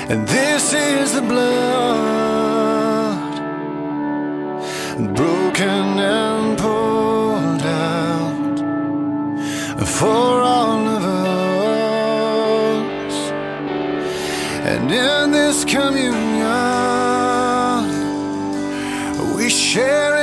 And this is the blood, broken and poured out for all of us. And in this communion we share